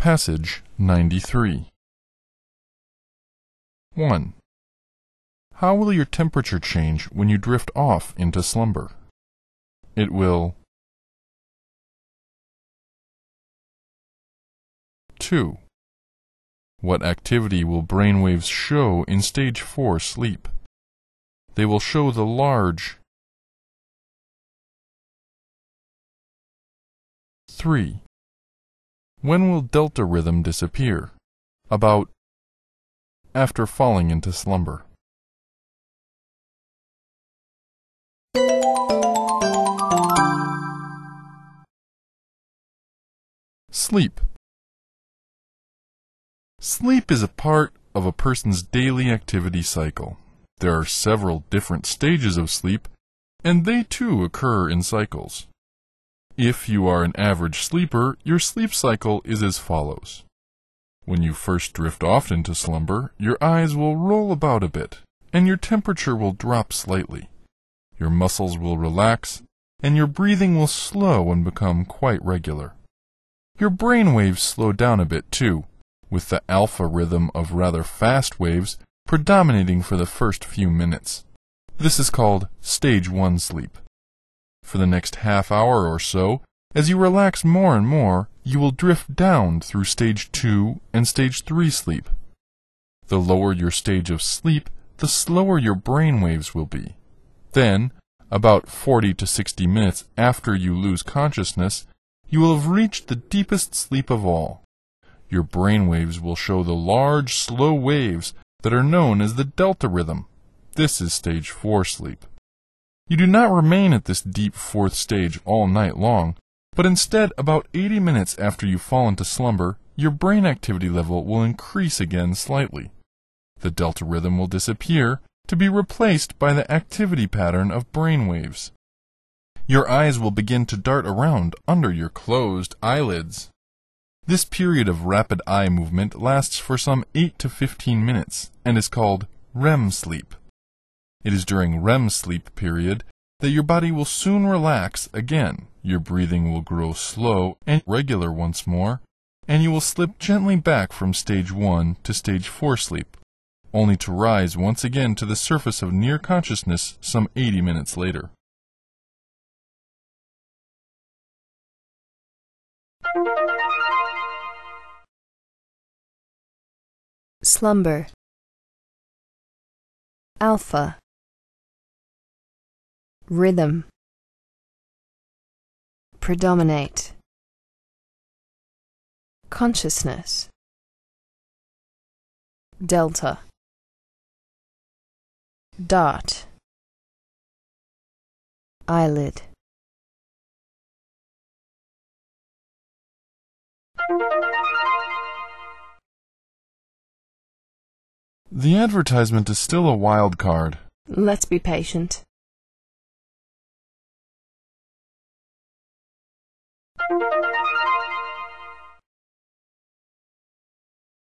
Passage 93. 1. How will your temperature change when you drift off into slumber? It will. 2. What activity will brainwaves show in stage 4 sleep? They will show the large. 3. When will delta rhythm disappear? About after falling into slumber. Sleep. Sleep is a part of a person's daily activity cycle. There are several different stages of sleep, and they too occur in cycles. If you are an average sleeper, your sleep cycle is as follows. When you first drift off into slumber, your eyes will roll about a bit, and your temperature will drop slightly. Your muscles will relax, and your breathing will slow and become quite regular. Your brain waves slow down a bit too, with the alpha rhythm of rather fast waves predominating for the first few minutes. This is called stage 1 sleep. For the next half hour or so, as you relax more and more, you will drift down through stage 2 and stage 3 sleep. The lower your stage of sleep, the slower your brain waves will be. Then, about 40 to 60 minutes after you lose consciousness, you will have reached the deepest sleep of all. Your brain waves will show the large, slow waves that are known as the delta rhythm. This is stage 4 sleep. You do not remain at this deep 4th stage all night long, but instead, about 80 minutes after you fall into slumber, your brain activity level will increase again slightly. The delta rhythm will disappear to be replaced by the activity pattern of brain waves. Your eyes will begin to dart around under your closed eyelids. This period of rapid eye movement lasts for some 8 to 15 minutes and is called REM sleep. It is during REM sleep period that your body will soon relax again, your breathing will grow slow and regular once more, and you will slip gently back from stage 1 to stage 4 sleep, only to rise once again to the surface of near consciousness some 80 minutes later. Slumber. Alpha. Rhythm. Predominate. Consciousness. Delta. Dart. Eyelid. The advertisement is still a wild card. Let's be patient.